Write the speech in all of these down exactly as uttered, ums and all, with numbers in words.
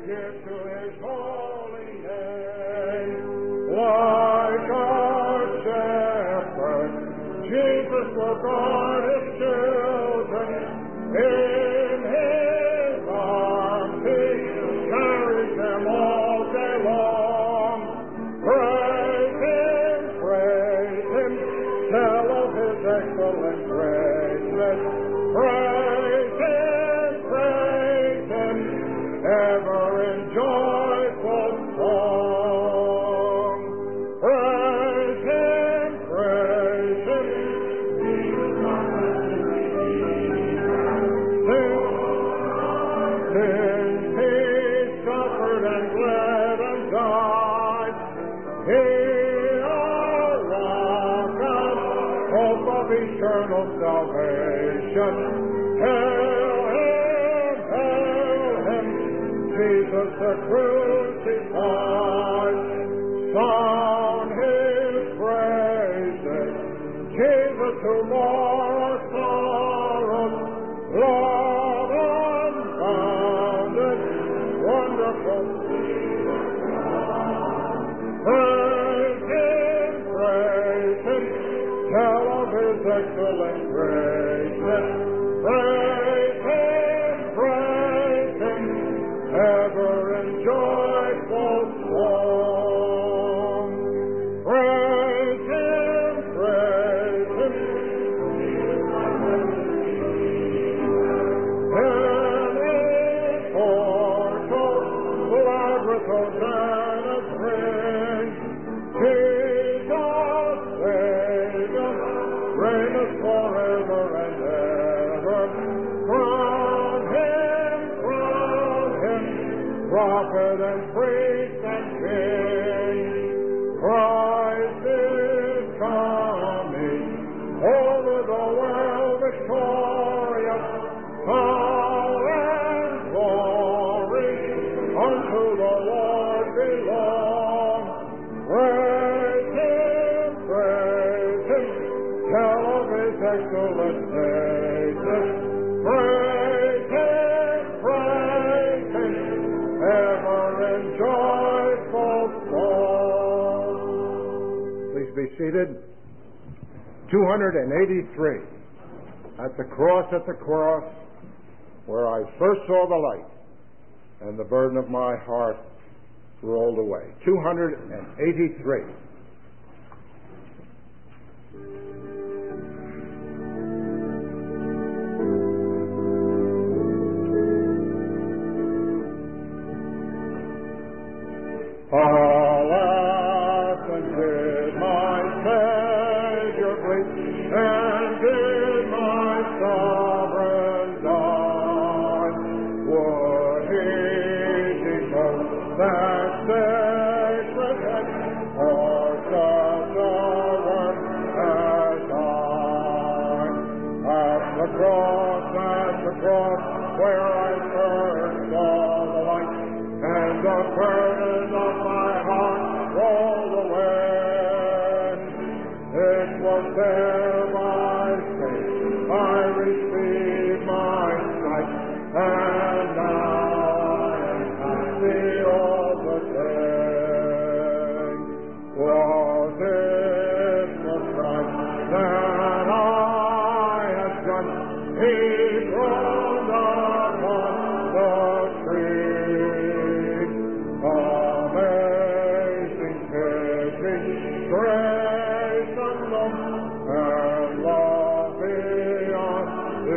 give to his holy name. Like our shepherd, Jesus will guard his children. In his arms he carries them all day long. Praise him, praise him, tell of his excellent graces. Praise him, praise him, ever in joyful song. Praise him, praise him, since he suffered and bled and died, he our rock and hope of eternal salvation. Hail him, hail him, Jesus the crucified. Sound his praises, Jesus who bore our sorrows. Love unbounded, wonderful. Praise him, praise him, tell of his excellent graces. Praise him, praise him, ever in joyful song. Praise him, praise him. And his portals glad with hosannas ring. Jesus, Savior, reigneth forever and ever. Crown him, crown him, prophet and priest and king. Christ is coming, over the world victorious. Power and glory unto the Lord belong. Praise him, praise him, tell of his excellent graces. Praise him, praise him, ever in joyful song. Please be seated. two hundred eighty-three. At the cross, at the cross, where I first saw the light, and the burden of my heart rolled away. two hundred eighty-three. Alas, and did my Savior bleed, and did my sovereign die? Would he devote that sacred head for such a work as I? At the cross, at the cross, where I first saw the light, and the burden of my heart rolled away. It was there by faith I received my sight, and I am happy all the day. Was it the price that I had done? He groaned upon the tree. Amazing pity, grace and love, and love beyond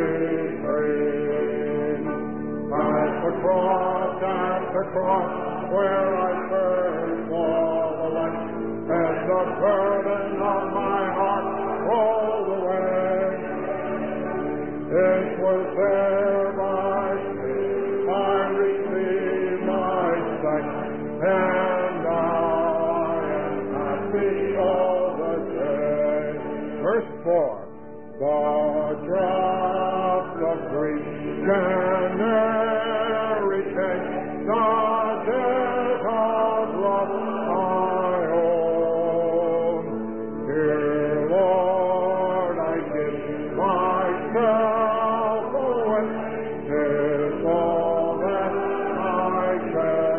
degree. At the cross, at the cross, where I first saw the light, and the burden of my heart rolled away. It was there by faith I received my sight, and I am happy all the day. Verse four. The drops of grief can never change the debt of love I own. Dear Lord, I give myself away. 'Tis all that I can.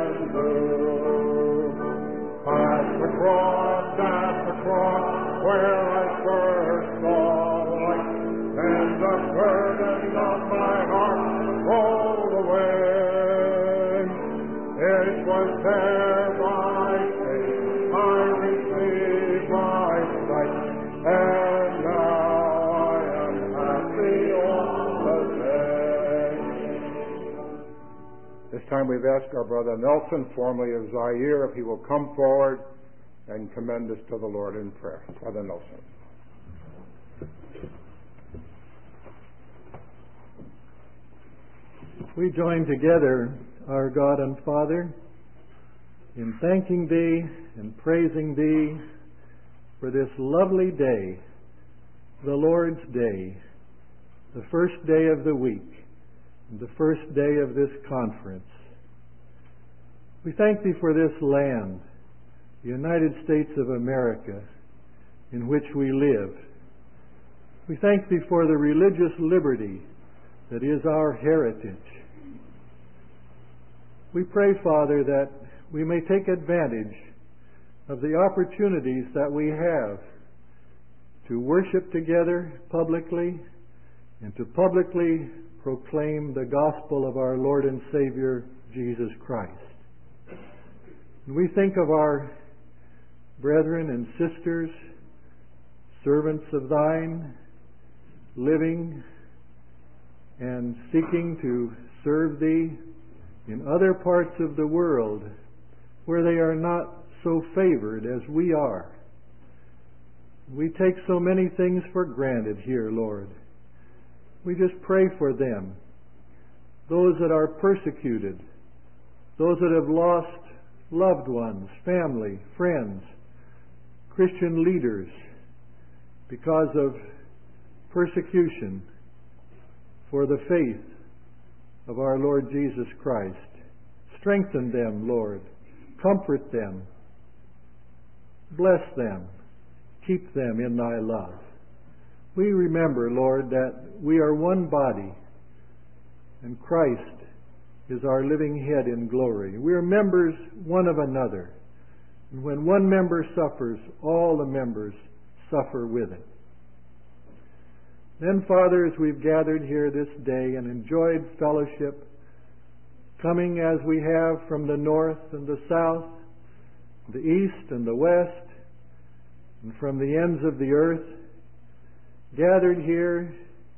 This time we've asked our brother Nelson, formerly of Zaire, if he will come forward and commend us to the Lord in prayer. Brother Nelson. We join together, our God and Father, in thanking Thee and praising Thee for this lovely day, the Lord's Day, the first day of the week, and the first day of this conference. We thank Thee for this land, the United States of America, in which we live. We thank Thee for the religious liberty that is our heritage. We pray, Father, that we may take advantage of the opportunities that we have to worship together publicly and to publicly proclaim the gospel of our Lord and Savior, Jesus Christ. And we think of our brethren and sisters, servants of Thine, living and seeking to serve Thee in other parts of the world where they are not so favored as we are. We take so many things for granted here, Lord. We just pray for them, those that are persecuted, those that have lost loved ones, family, friends, Christian leaders because of persecution for the faith of our Lord Jesus Christ. Strengthen them, Lord. Comfort them. Bless them. Keep them in Thy love. We remember, Lord, that we are one body and Christ is our living head in glory. We are members one of another. And when one member suffers, all the members suffer with it. Then, Father, as we've gathered here this day and enjoyed fellowship, coming as we have from the north and the south, the east and the west, and from the ends of the earth, gathered here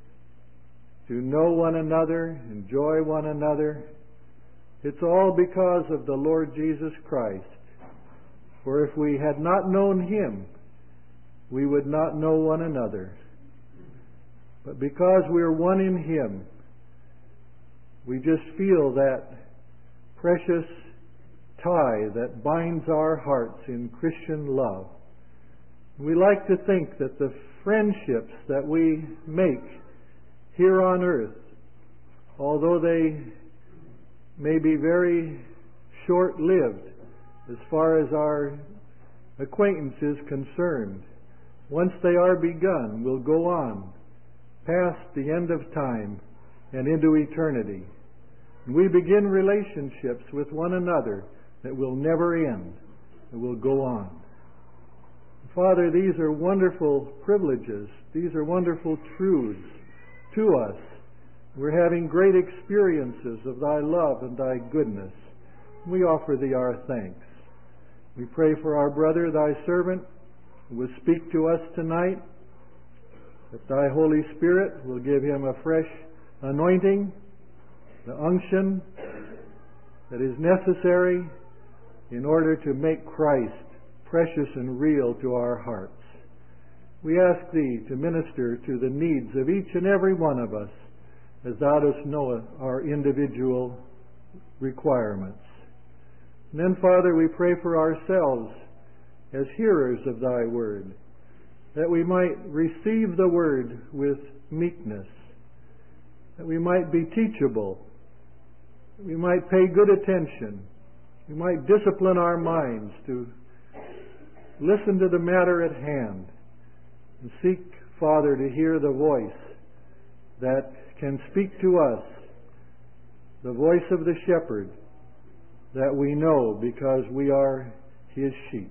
to know one another, enjoy one another, it's all because of the Lord Jesus Christ. For if we had not known Him, we would not know one another. But because we are one in Him, we just feel that precious tie that binds our hearts in Christian love. We like to think that the friendships that we make here on earth, although they may be very short-lived as far as our acquaintance is concerned, once they are begun, will go on past the end of time and into eternity. And we begin relationships with one another that will never end, that will go on. Father, these are wonderful privileges. These are wonderful truths to us. We're having great experiences of Thy love and Thy goodness. We offer Thee our thanks. We pray for our brother, Thy servant, who will speak to us tonight, that Thy Holy Spirit will give him a fresh anointing, the unction that is necessary in order to make Christ precious and real to our hearts. We ask Thee to minister to the needs of each and every one of us as Thou dost know our individual requirements. And then, Father, we pray for ourselves as hearers of Thy Word, that we might receive the Word with meekness, that we might be teachable, that we might pay good attention, we might discipline our minds to listen to the matter at hand and seek, Father, to hear the voice that can speak to us, the voice of the shepherd that we know because we are His sheep.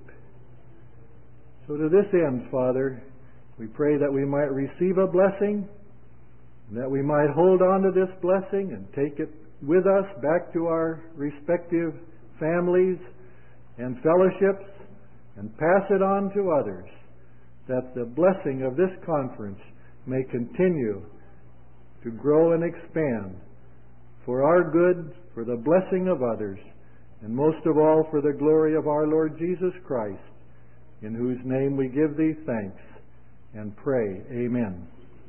So to this end, Father, we pray that we might receive a blessing, and that we might hold on to this blessing and take it with us back to our respective families and fellowships and pass it on to others, that the blessing of this conference may continue to grow and expand for our good, for the blessing of others, and most of all for the glory of our Lord Jesus Christ, in whose name we give thee thanks and pray. Amen.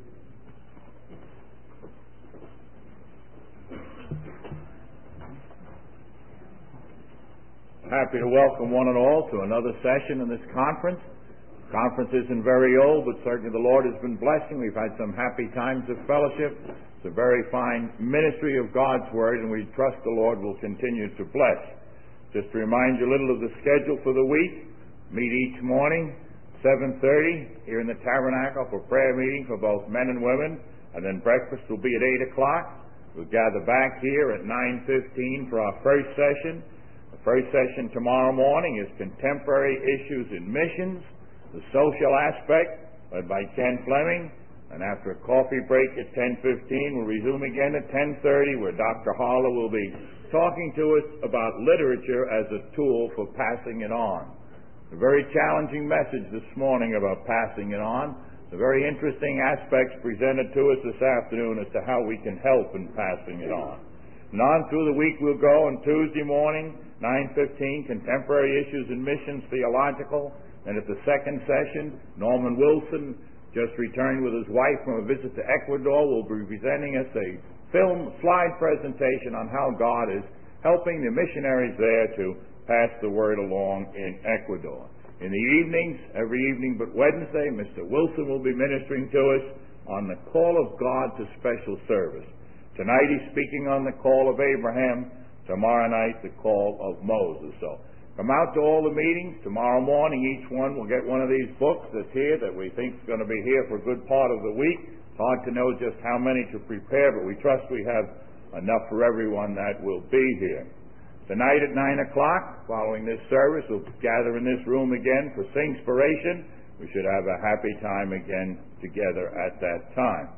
Happy to welcome one and all to another session in this conference. The conference isn't very old, but certainly the Lord has been blessing. We've had some happy times of fellowship. It's a very fine ministry of God's Word, and we trust the Lord will continue to bless. Just to remind you a little of the schedule for the week, meet each morning, seven thirty, here in the tabernacle for prayer meeting for both men and women, and then breakfast will be at eight o'clock. We'll gather back here at nine fifteen for our first session. The first session tomorrow morning is Contemporary Issues in Missions, the social aspect, led by Ken Fleming. And after a coffee break at ten fifteen, we'll resume again at ten thirty, where Doctor Harlow will be talking to us about literature as a tool for passing it on. A very challenging message this morning about passing it on. The very interesting aspects presented to us this afternoon as to how we can help in passing it on. And on through the week we'll go on Tuesday morning, nine fifteen, Contemporary Issues in Missions, Theological. And at the second session, Norman Wilson, just returned with his wife from a visit to Ecuador, will be presenting us a film slide presentation on how God is helping the missionaries there to pass the word along in Ecuador. In the evenings, every evening but Wednesday, Mister Wilson will be ministering to us on the call of God to special service. Tonight he's speaking on the call of Abraham. Tomorrow night, the call of Moses. So come out to all the meetings. Tomorrow morning, each one will get one of these books that's here that we think is going to be here for a good part of the week. It's hard to know just how many to prepare, but we trust we have enough for everyone that will be here. Tonight at nine o'clock, following this service, we'll gather in this room again for Singspiration. We should have a happy time again together at that time.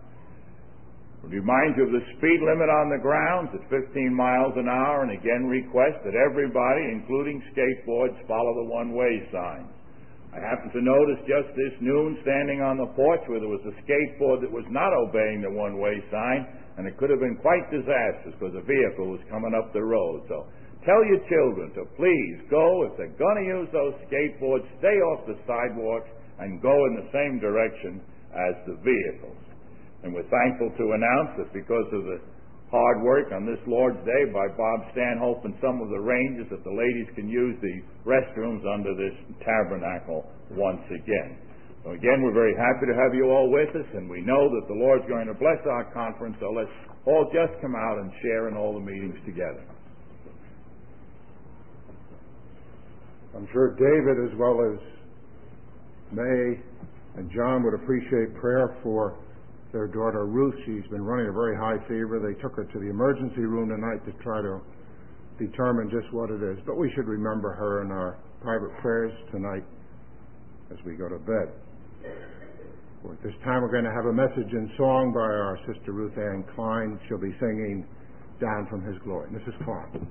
We'll remind you of the speed limit on the grounds at fifteen miles an hour, and again request that everybody, including skateboards, follow the one-way sign. I happened to notice just this noon, standing on the porch, where there was a skateboard that was not obeying the one-way sign, and it could have been quite disastrous because a vehicle was coming up the road. So tell your children to please go, if they're going to use those skateboards, stay off the sidewalks and go in the same direction as the vehicles. And we're thankful to announce that because of the hard work on this Lord's Day by Bob Stanhope and some of the rangers, that the ladies can use the restrooms under this tabernacle once again. So again, we're very happy to have you all with us, and we know that the Lord's going to bless our conference, so let's all just come out and share in all the meetings together. I'm sure David, as well as May and John, would appreciate prayer for their daughter Ruth. She's been running a very high fever. They took her to the emergency room tonight to try to determine just what it is. But we should remember her in our private prayers tonight as we go to bed. Well, at this time we're going to have a message in song by our sister Ruth Ann Klein. She'll be singing Down from His Glory. Missus Klein.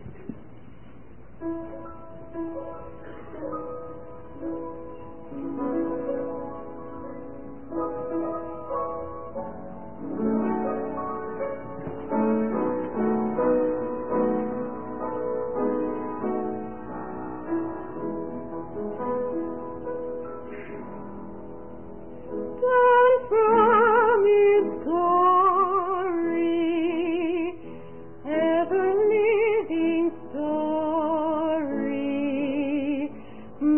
Ever living story,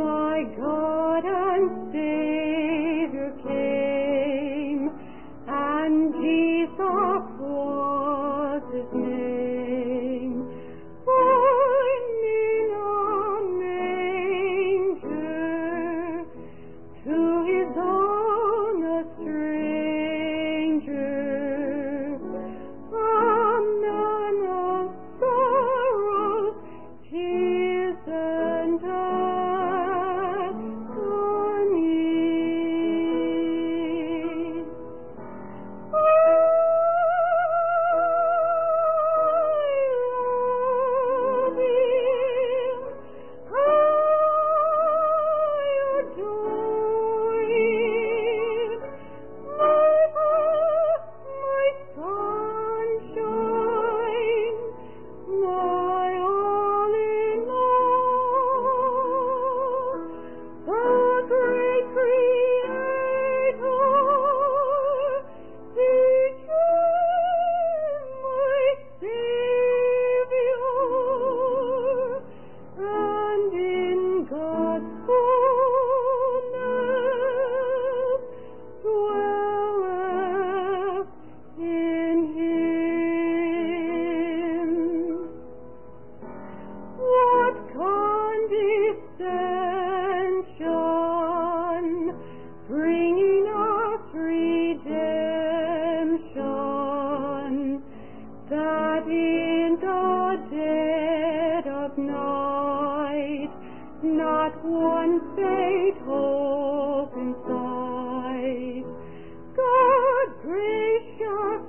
but one faint hope inside. God gracious,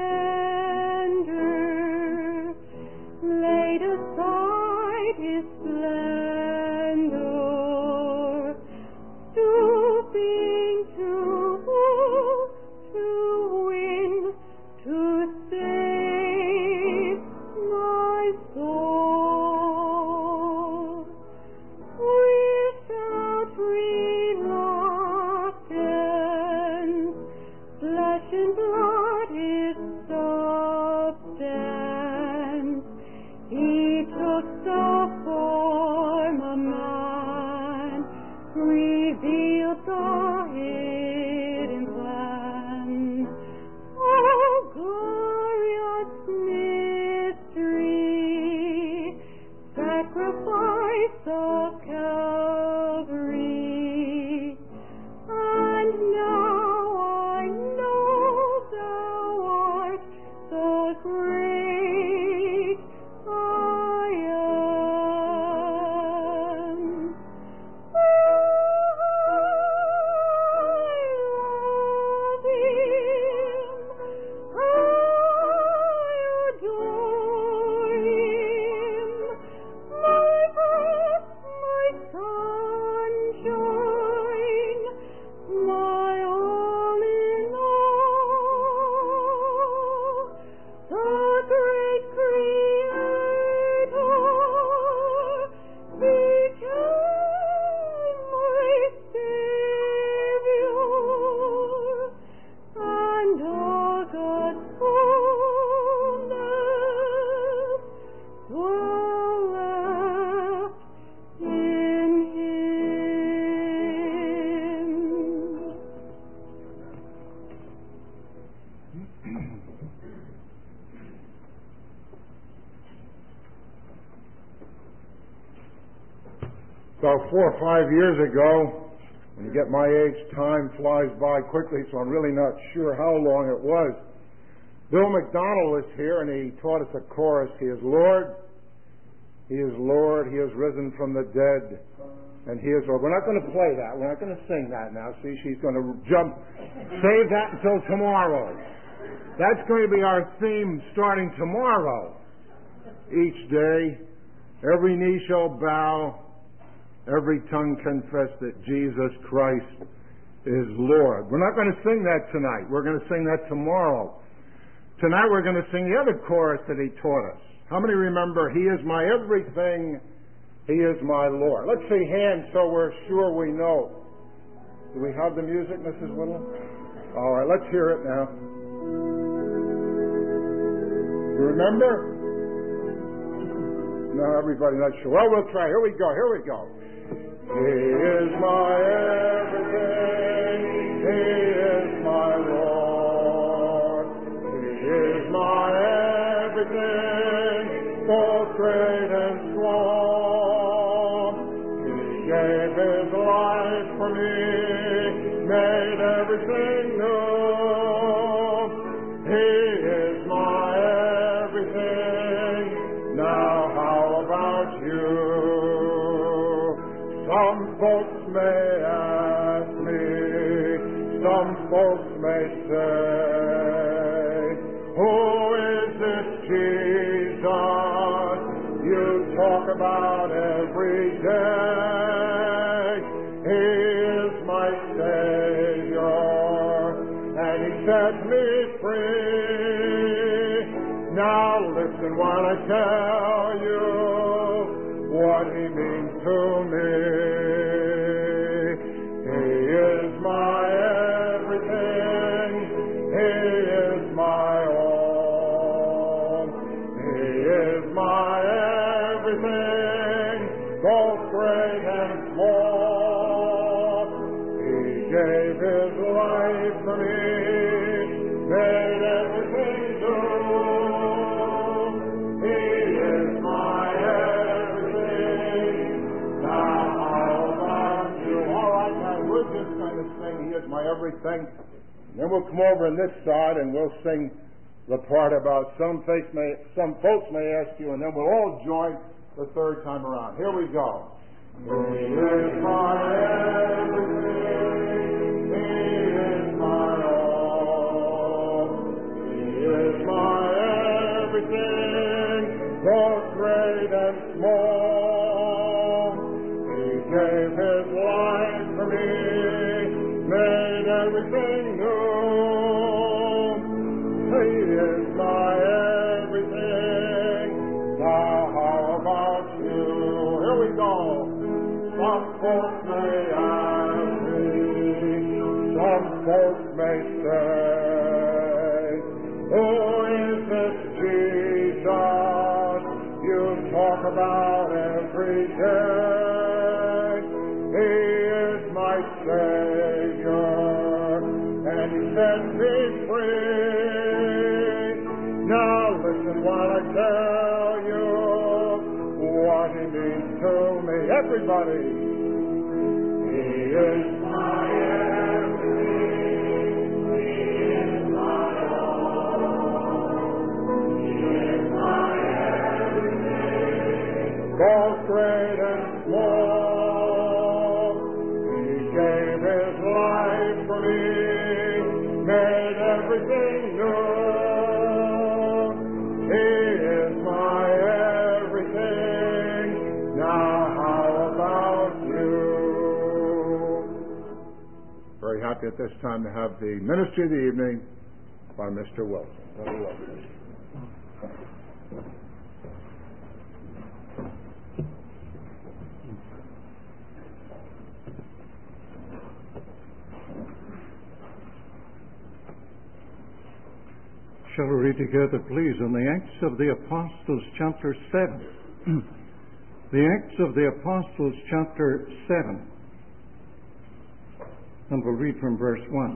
tender, laid aside his splendor, stooping to, to win, to save my soul. Without reluctance, flesh and blood his substance, he took the form of man, revealed the hidden plan. Oh, glorious mystery, sacrifice of Calvary. And now I know thou art the great I am. I love him, I adore him, my breath, my sunshine, my all in all, the great Creator became my Savior, and all God's fullness dwelleth in him. About four or five years ago, when you get my age, time flies by quickly, so I'm really not sure how long it was. Bill McDonald was here, and he taught us a chorus. He is Lord, He is Lord, He is risen from the dead, and He is Lord. We're not going to play that. We're not going to sing that now. See, she's going to jump. Save that until tomorrow. That's going to be our theme starting tomorrow. Each day, every knee shall bow, every tongue confess that Jesus Christ is Lord. We're not going to sing that tonight. We're going to sing that tomorrow. Tonight we're going to sing the other chorus that he taught us. How many remember, He is my everything, He is my Lord? Let's see hands so we're sure we know. Do we have the music, Missus Whittle? All right, let's hear it now. You remember? No, everybody not sure. Well, we'll try. Here we go, here we go. He is my everything, He is my Lord. He is my everything, both great and small. He gave His life for me, made everything new. He is my everything. Now how about you? Some folks may ask me, some folks may say, who is this Jesus you talk about every day? He is my Savior, and He set me free. Now listen while I tell you what He means to me. He is my everything, He is my all. He is my everything, both great and small. He gave His life for me, made everything new. He is my everything. Now how about you? All right, now we're just going to sing He is my everything. And then we'll come over on this side and we'll sing the part about some folks may, some folks may ask you, and then we'll all join the third time around. Here we go. He is my everything. He is my all. He is my everything, both great and small. He gave His life for me, made everything new. He is my everything. Now how about you? Here we go. Some folks may ask me, some folks may say, who is this Jesus you talk about every day? He is my Savior, and He set me free. Now listen while I tell you what He means to me. Everybody, He is my everything. He is my all. He is my everything, both great and small. He gave His life for me, made everything new. He is my everything. Now how about you? Very happy at this time to have the ministry of the evening by Mister Wilson. Brother Wilson. Shall we read together, please, in the Acts of the Apostles, chapter seven. The Acts of the Apostles, chapter seven. And we'll read from verse one.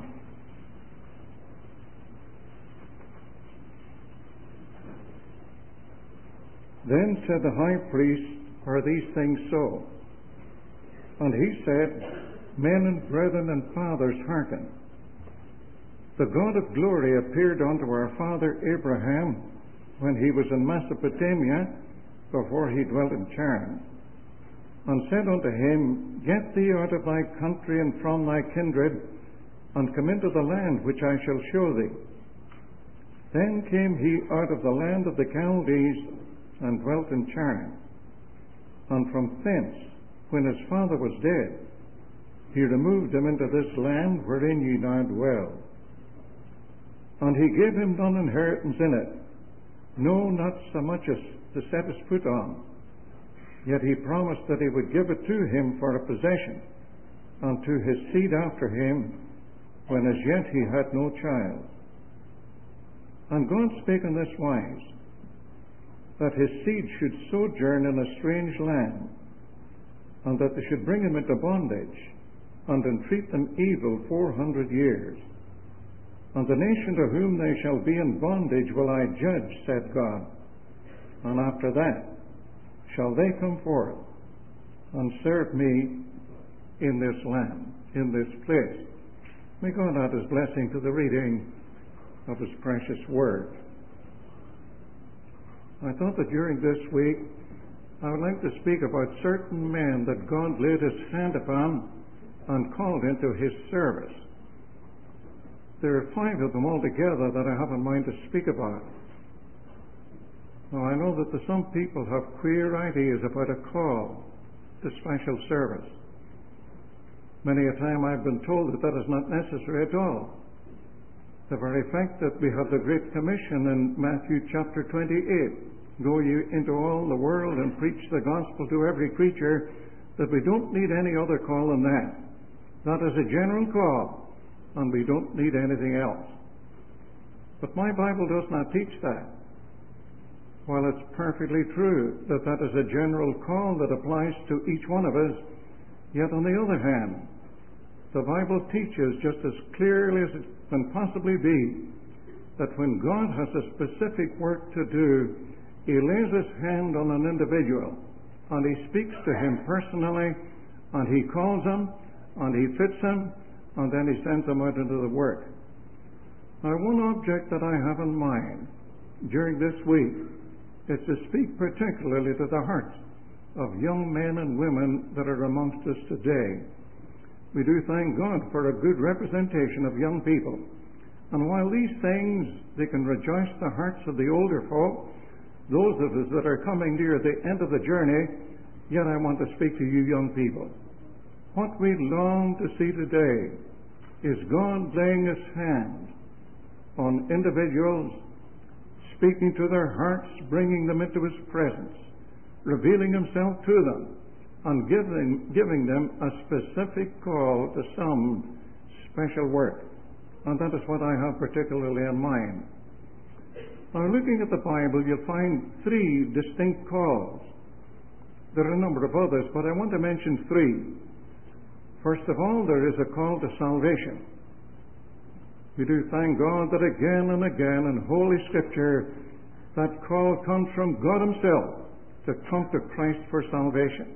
Then said the high priest, Are these things so? And he said, Men and brethren and fathers, hearken. The God of glory appeared unto our father Abraham when he was in Mesopotamia, before he dwelt in Charran, and said unto him, Get thee out of thy country and from thy kindred, and come into the land which I shall show thee. Then came he out of the land of the Chaldees, and dwelt in Charran. And from thence, when his father was dead, he removed him into this land wherein ye now dwell. And he gave him none inheritance in it, no, not so much as to set his foot on. Yet he promised that he would give it to him for a possession, and to his seed after him, when as yet he had no child. And God spake in this wise, that his seed should sojourn in a strange land, and that they should bring him into bondage, and entreat them evil four hundred years. And the nation to whom they shall be in bondage will I judge, said God. And after that shall they come forth and serve me in this land, in this place. May God add His blessing to the reading of His precious Word. I thought that during this week I would like to speak about certain men that God laid His hand upon and called into His service. There are five of them altogether that I have in mind to speak about. Now, I know that some people have queer ideas about a call to special service. Many a time I've been told that that is not necessary at all. The very fact that we have the Great Commission in Matthew chapter twenty-eight, go ye into all the world and preach the gospel to every creature, that we don't need any other call than that. That is a general call, and we don't need anything else. But my Bible does not teach that. While it's perfectly true that that is a general call that applies to each one of us, yet on the other hand, the Bible teaches just as clearly as it can possibly be that when God has a specific work to do, He lays His hand on an individual, and He speaks to him personally, and He calls him, and He fits him, and then He sends him out into the work. Now, one object that I have in mind during this week is to speak particularly to the hearts of young men and women that are amongst us today. We do thank God for a good representation of young people. And while these things, they can rejoice the hearts of the older folk, those of us that are coming near the end of the journey, yet I want to speak to you young people. What we long to see today is God laying His hand on individuals, speaking to their hearts, bringing them into His presence, revealing Himself to them, and giving, giving them a specific call to some special work. And that is what I have particularly in mind. Now, looking at the Bible, you'll find three distinct calls. There are a number of others, but I want to mention three. First of all, there is a call to salvation. We do thank God that again and again in Holy Scripture, that call comes from God Himself to come to Christ for salvation.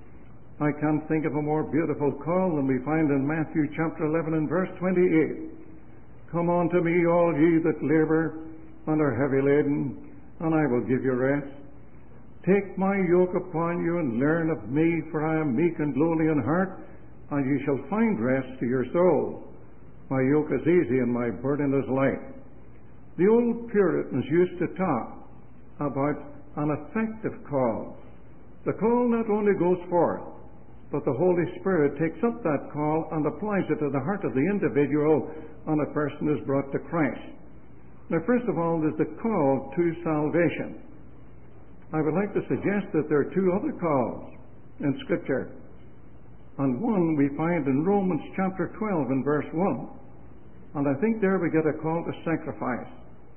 I can't think of a more beautiful call than we find in Matthew chapter eleven and verse twenty-eight. Come unto me, all ye that labour and are heavy laden, and I will give you rest. Take my yoke upon you and learn of me, for I am meek and lowly in heart, and ye shall find rest to your souls. My yoke is easy and my burden is light. The old Puritans used to talk about an effective call. The call not only goes forth, but the Holy Spirit takes up that call and applies it to the heart of the individual, and a person is brought to Christ. Now, first of all, there's the call to salvation. I would like to suggest that there are two other calls in Scripture. And one we find in Romans chapter twelve and verse one. And I think there we get a call to sacrifice.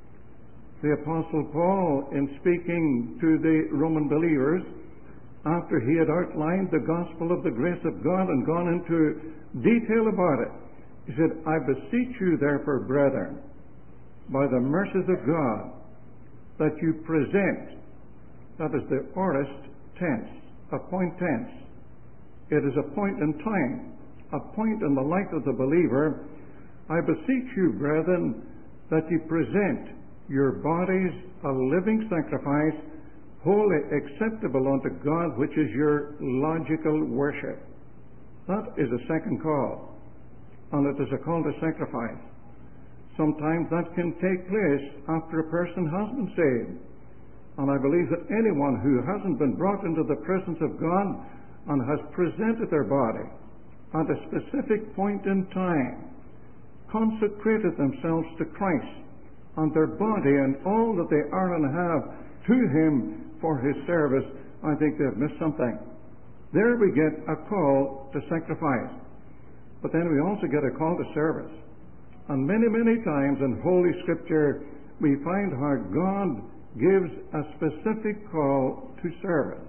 The Apostle Paul, in speaking to the Roman believers, after he had outlined the gospel of the grace of God and gone into detail about it, he said, I beseech you therefore, brethren, by the mercies of God, that you present, that is the aorist tense, a point tense. It is a point in time, a point in the life of the believer. I beseech you, brethren, that you present your bodies a living sacrifice, wholly acceptable unto God, which is your logical worship. That is a second call, and it is a call to sacrifice. Sometimes that can take place after a person has been saved. And I believe that anyone who hasn't been brought into the presence of God and has presented their body at a specific point in time, consecrated themselves to Christ and their body and all that they are and have to Him for His service, I think they've missed something. There we get a call to sacrifice. But then we also get a call to service. And many, many times in Holy Scripture, we find how God gives a specific call to service.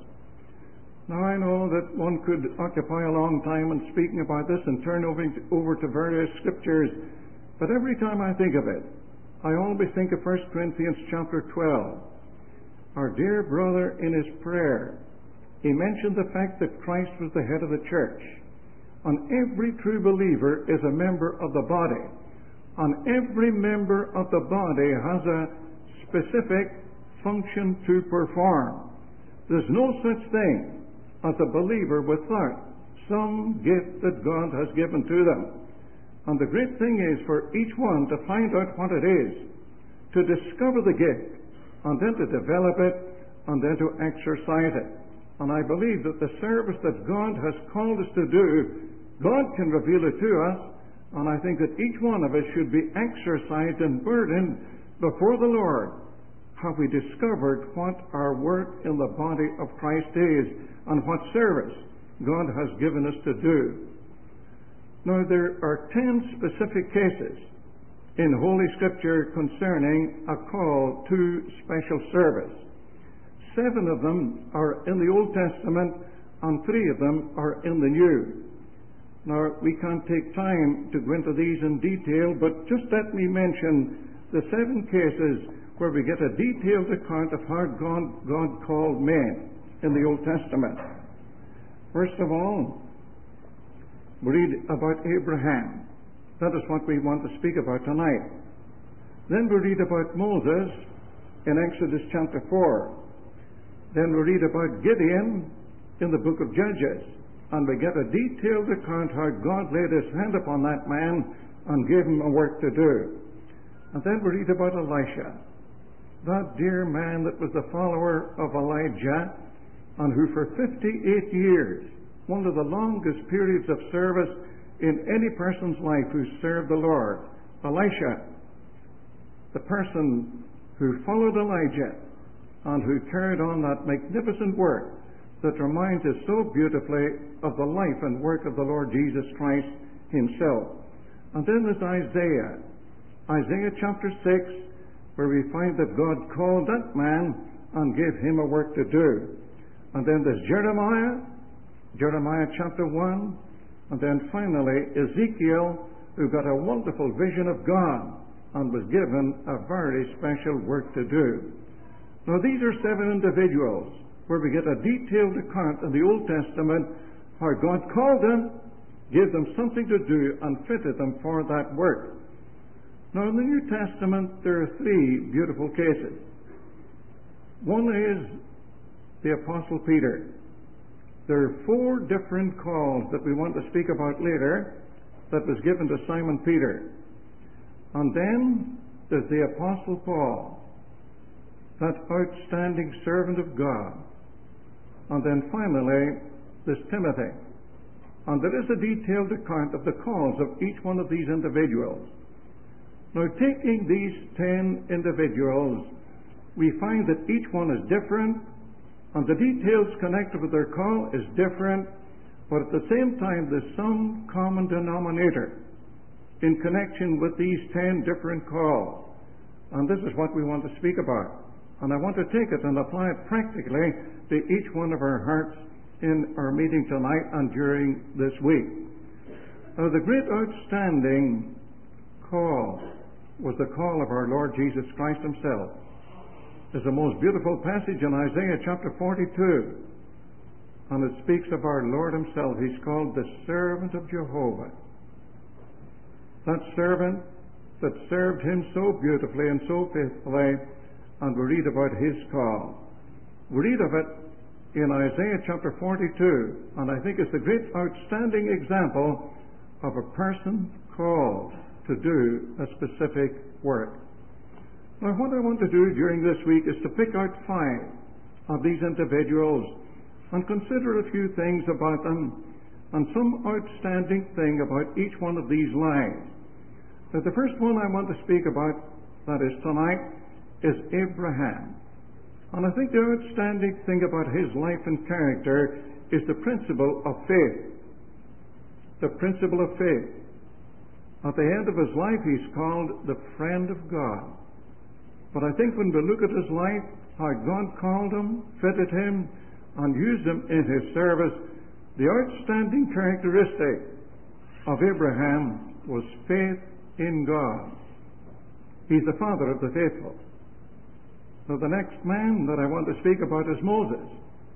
Now, I know that one could occupy a long time in speaking about this and turn over to, over to various Scriptures, but every time I think of it, I always think of First Corinthians chapter twelve. Our dear brother, in his prayer, he mentioned the fact that Christ was the head of the church. And every true believer is a member of the body. And every member of the body has a specific function to perform. There's no such thing as a believer without some gift that God has given to them. And the great thing is for each one to find out what it is, to discover the gift, and then to develop it, and then to exercise it. And I believe that the service that God has called us to do, God can reveal it to us, and I think that each one of us should be exercised and burdened before the Lord. Have we discovered what our work in the body of Christ is, and what service God has given us to do? Now, there are ten specific cases in Holy Scripture concerning a call to special service. Seven of them are in the Old Testament, and three of them are in the New. Now, we can't take time to go into these in detail, but just let me mention the seven cases where we get a detailed account of how God, God called men in the Old Testament. First of all, we read about Abraham. That is what we want to speak about tonight. Then we read about Moses in Exodus chapter four. Then we read about Gideon in the book of Judges, and we get a detailed account how God laid his hand upon that man and gave him a work to do. And then we read about Elisha, that dear man that was the follower of Elijah, and who for fifty-eight years, one of the longest periods of service in any person's life who served the Lord, Elisha, the person who followed Elijah and who carried on that magnificent work that reminds us so beautifully of the life and work of the Lord Jesus Christ himself. And then there's Isaiah, Isaiah chapter six, where we find that God called that man and gave him a work to do. And then there's Jeremiah, Jeremiah chapter one, and then finally Ezekiel, who got a wonderful vision of God and was given a very special work to do. Now these are seven individuals where we get a detailed account in the Old Testament how God called them, gave them something to do, and fitted them for that work. Now in the New Testament there are three beautiful cases. One is the Apostle Peter. There are four different calls that we want to speak about later that was given to Simon Peter. And then there's the Apostle Paul, that outstanding servant of God. And then finally there's Timothy. And there is a detailed account of the calls of each one of these individuals. Now, taking these ten individuals, we find that each one is different, and the details connected with their call is different, but at the same time there's some common denominator in connection with these ten different calls. And this is what we want to speak about. And I want to take it and apply it practically to each one of our hearts in our meeting tonight and during this week. Now, the great outstanding call was the call of our Lord Jesus Christ himself. There's a most beautiful passage in Isaiah chapter forty-two, and it speaks of our Lord himself. He's called the servant of Jehovah. That servant that served him so beautifully and so faithfully, and we read about his call. We read of it in Isaiah chapter forty-two, and I think it's a great outstanding example of a person called to do a specific work. Now, what I want to do during this week is to pick out five of these individuals and consider a few things about them and some outstanding thing about each one of these lives. Now, the first one I want to speak about, that is tonight, is Abraham. And I think the outstanding thing about his life and character is the principle of faith. The principle of faith. At the end of his life, he's called the friend of God. But I think when we look at his life, how God called him, fitted him, and used him in his service, the outstanding characteristic of Abraham was faith in God. He's the father of the faithful. So the next man that I want to speak about is Moses.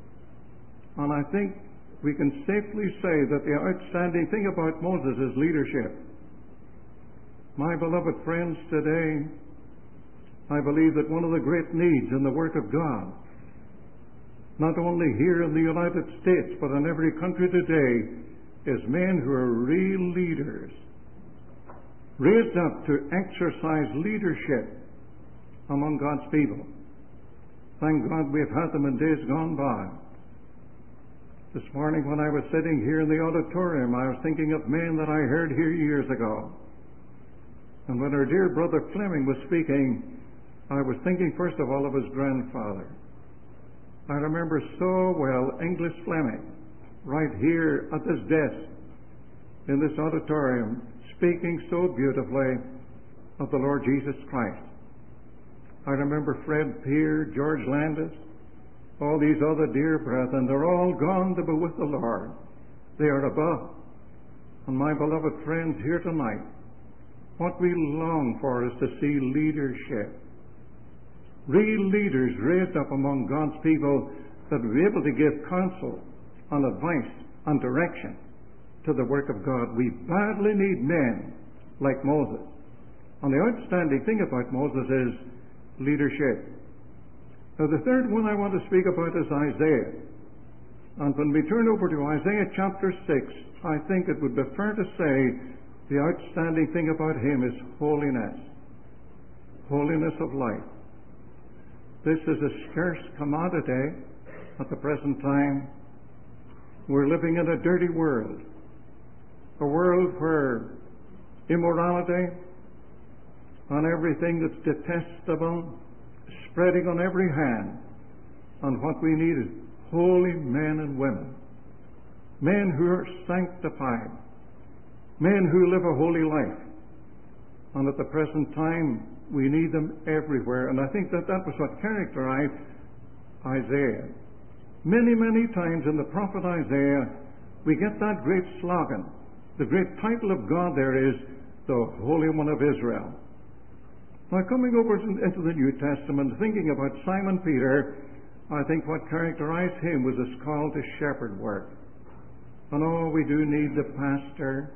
And I think we can safely say that the outstanding thing about Moses is leadership. My beloved friends, today, I believe that one of the great needs in the work of God, not only here in the United States, but in every country today, is men who are real leaders, raised up to exercise leadership among God's people. Thank God we've had them in days gone by. This morning when I was sitting here in the auditorium, I was thinking of men that I heard here years ago. And when our dear brother Fleming was speaking, I was thinking first of all of his grandfather. I remember so well English Fleming, right here at this desk in this auditorium, speaking so beautifully of the Lord Jesus Christ. I remember Fred Peer, George Landis, all these other dear brethren. They're all gone to be with the Lord. They are above. And my beloved friends here tonight, what we long for is to see leadership. Real leaders raised up among God's people that will be able to give counsel and advice and direction to the work of God. We badly need men like Moses. And the outstanding thing about Moses is leadership. Now, the third one I want to speak about is Isaiah. And when we turn over to Isaiah chapter six, I think it would be fair to say the outstanding thing about him is holiness. Holiness of life. This is a scarce commodity at the present time. We're living in a dirty world. A world where immorality and everything that's detestable is spreading on every hand. And what we need is holy men and women. Men who are sanctified. Men who live a holy life. And at the present time, we need them everywhere. And I think that that was what characterized Isaiah. Many, many times in the prophet Isaiah, we get that great slogan. The great title of God there is the Holy One of Israel. Now, coming over into the New Testament, thinking about Simon Peter, I think what characterized him was his call to shepherd work. And oh, we do need the pastor.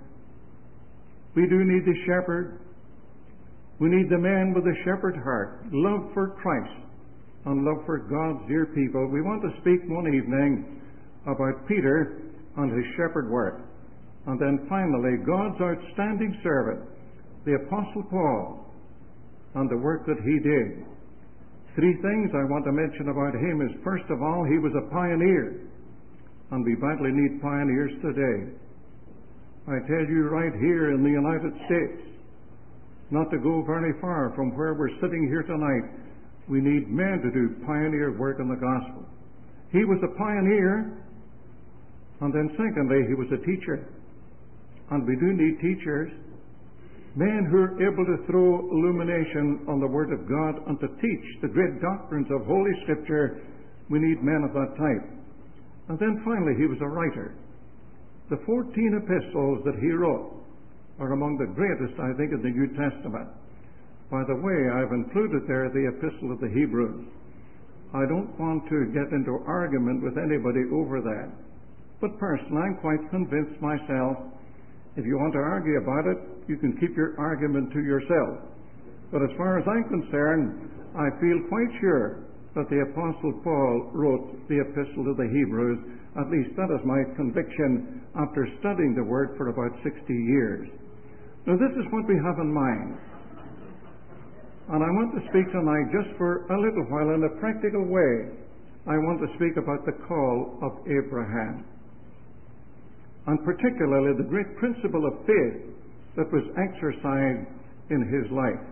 We do need the shepherd. We need the man with the shepherd heart, love for Christ and love for God's dear people. We want to speak one evening about Peter and his shepherd work. And then finally, God's outstanding servant, the Apostle Paul, and the work that he did. Three things I want to mention about him is, first of all, he was a pioneer. And we badly need pioneers today. I tell you right here in the United States, not to go very far from where we're sitting here tonight, we need men to do pioneer work in the gospel. He was a pioneer, and then secondly, he was a teacher. And we do need teachers, men who are able to throw illumination on the Word of God and to teach the great doctrines of Holy Scripture. We need men of that type. And then finally, he was a writer. The fourteen epistles that he wrote are among the greatest, I think, in the New Testament. By the way, I've included there the Epistle of the Hebrews. I don't want to get into argument with anybody over that. But personally, I'm quite convinced myself, if you want to argue about it, you can keep your argument to yourself. But as far as I'm concerned, I feel quite sure that the Apostle Paul wrote the Epistle to the Hebrews. At least that is my conviction after studying the Word for about sixty years. Now, this is what we have in mind. And I want to speak tonight just for a little while in a practical way. I want to speak about the call of Abraham. And particularly the great principle of faith that was exercised in his life.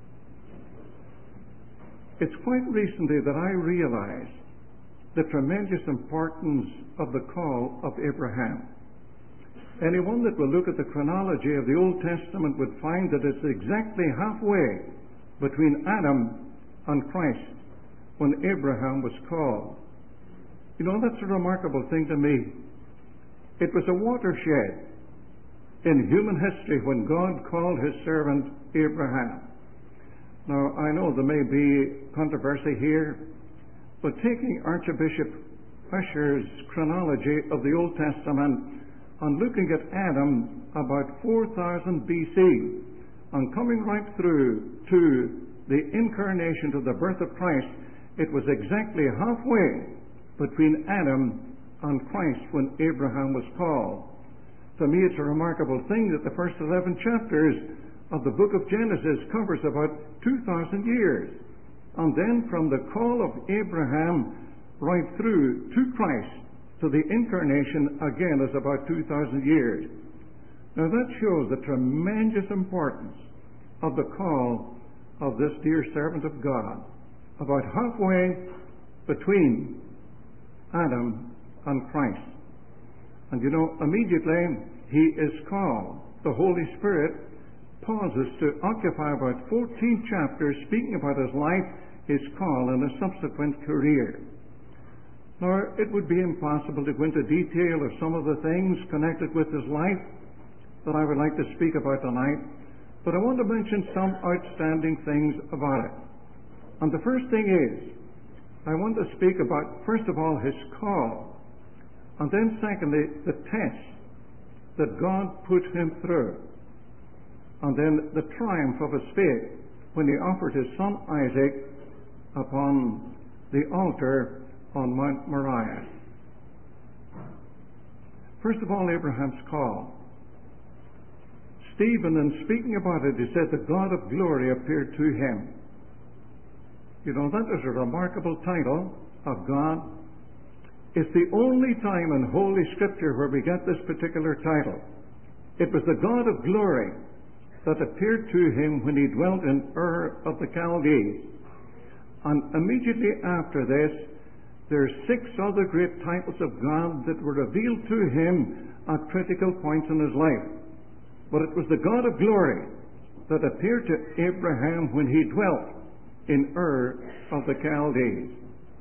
It's quite recently that I realized the tremendous importance of the call of Abraham. Anyone that will look at the chronology of the Old Testament would find that it's exactly halfway between Adam and Christ when Abraham was called. You know, that's a remarkable thing to me. It was a watershed in human history when God called his servant Abraham. Now, I know there may be controversy here, but taking Archbishop Ussher's chronology of the Old Testament and looking at Adam about four thousand B C and coming right through to the incarnation, to the birth of Christ, it was exactly halfway between Adam and Christ when Abraham was called. To me, it's a remarkable thing that the first eleven chapters of the book of Genesis covers about two thousand years. And then from the call of Abraham right through to Christ, to the incarnation, again, is about two thousand years. Now that shows the tremendous importance of the call of this dear servant of God. About halfway between Adam and Christ. And you know, immediately he is called. The Holy Spirit pauses to occupy about fourteen chapters speaking about his life, his call, and his subsequent career. Now, it would be impossible to go into detail of some of the things connected with his life that I would like to speak about tonight, but I want to mention some outstanding things about it. And the first thing is, I want to speak about, first of all, his call, and then secondly, the test that God put him through, and then the triumph of his faith when he offered his son Isaac upon the altar on Mount Moriah. First of all, Abraham's call. Stephen, in speaking about it, he said, the God of glory appeared to him. You know, that is a remarkable title of God. It's the only time in Holy Scripture where we get this particular title. It was the God of glory that appeared to him when he dwelt in Ur of the Chaldees. And immediately after this, there are six other great titles of God that were revealed to him at critical points in his life. But it was the God of glory that appeared to Abraham when he dwelt in Ur of the Chaldees.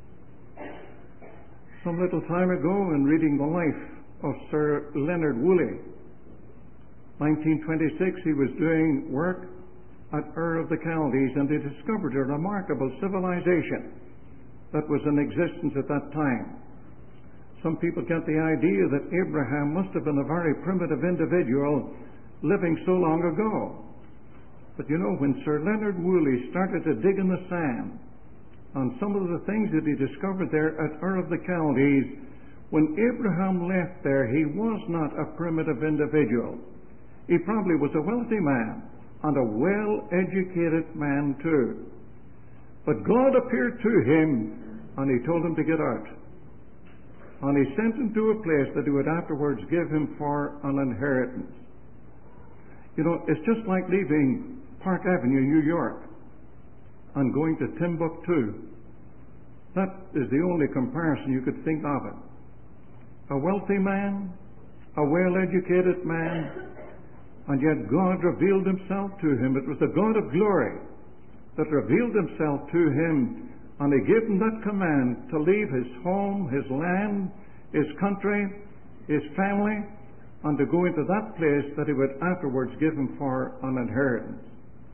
Some little time ago, in reading the life of Sir Leonard Woolley, nineteen twenty-six, he was doing work at Ur of the Chaldees, and he discovered a remarkable civilization that was in existence at that time. Some people get the idea that Abraham must have been a very primitive individual living so long ago. But you know, when Sir Leonard Woolley started to dig in the sand on some of the things that he discovered there at Ur of the Chaldees, when Abraham left there, he was not a primitive individual. He probably was a wealthy man and a well-educated man too. But God appeared to him and he told him to get out. And he sent him to a place that he would afterwards give him for an inheritance. You know, it's just like leaving Park Avenue, New York, and going to Timbuktu. That is the only comparison you could think of it. A wealthy man, a well-educated man, and yet God revealed himself to him. It was the God of glory that revealed himself to him, and he gave him that command to leave his home, his land, his country, his family, and to go into that place that he would afterwards give him for an inheritance.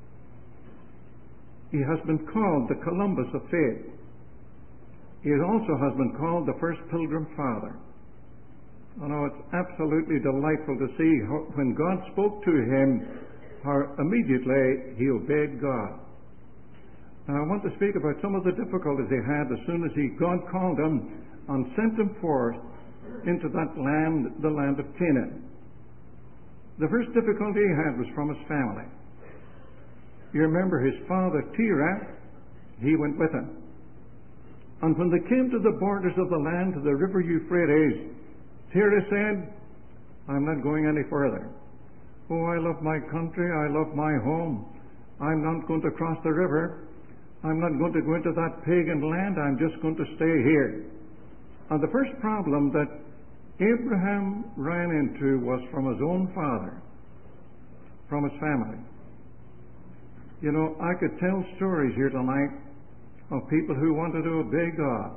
He has been called the Columbus of faith. He also has been called the first Pilgrim Father. You know, it's absolutely delightful to see how, when God spoke to him, how immediately he obeyed God. Now, I want to speak about some of the difficulties he had as soon as he, God called him and sent him forth into that land, the land of Canaan. The first difficulty he had was from his family. You remember his father Terah, he went with him. And when they came to the borders of the land, to the river Euphrates, Terah said, I'm not going any further. Oh, I love my country, I love my home. I'm not going to cross the river. I'm not going to go into that pagan land. I'm just going to stay here. And the first problem that Abraham ran into was from his own father, from his family. You know, I could tell stories here tonight of people who wanted to obey God.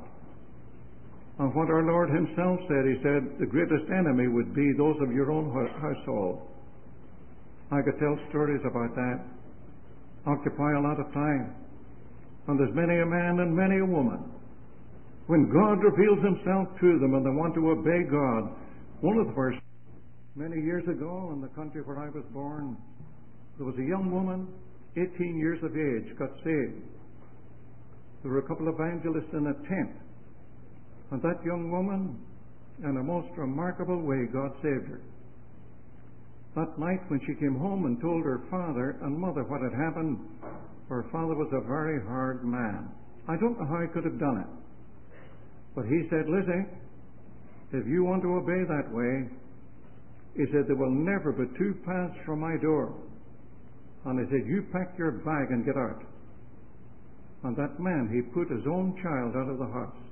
And what our Lord himself said, he said, the greatest enemy would be those of your own household. I could tell stories about that. Occupy a lot of time. And there's many a man and many a woman, when God reveals himself to them and they want to obey God. One of the first, many years ago in the country where I was born, there was a young woman, eighteen years of age, got saved. There were a couple of evangelists in a tent. And that young woman, in a most remarkable way, God saved her. That night when she came home and told her father and mother what had happened, her father was a very hard man. I don't know how he could have done it. But he said, Lizzie, if you want to obey that way, he said, there will never be two paths from my door. And he said, you pack your bag and get out. And that man, he put his own child out of the house.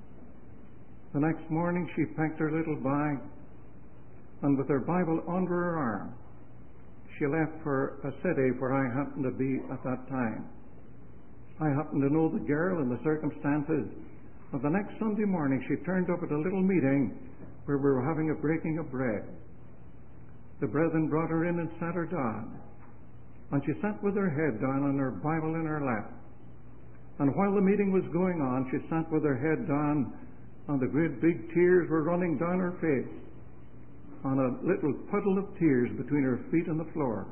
The next morning she packed her little bag, and with her Bible under her arm, she left for a city where I happened to be at that time. I happened to know the girl and the circumstances. And the next Sunday morning she turned up at a little meeting where we were having a breaking of bread. The brethren brought her in and sat her down. And she sat with her head down and her Bible in her lap. And while the meeting was going on, she sat with her head down, and the great big tears were running down her face, and a little puddle of tears between her feet and the floor.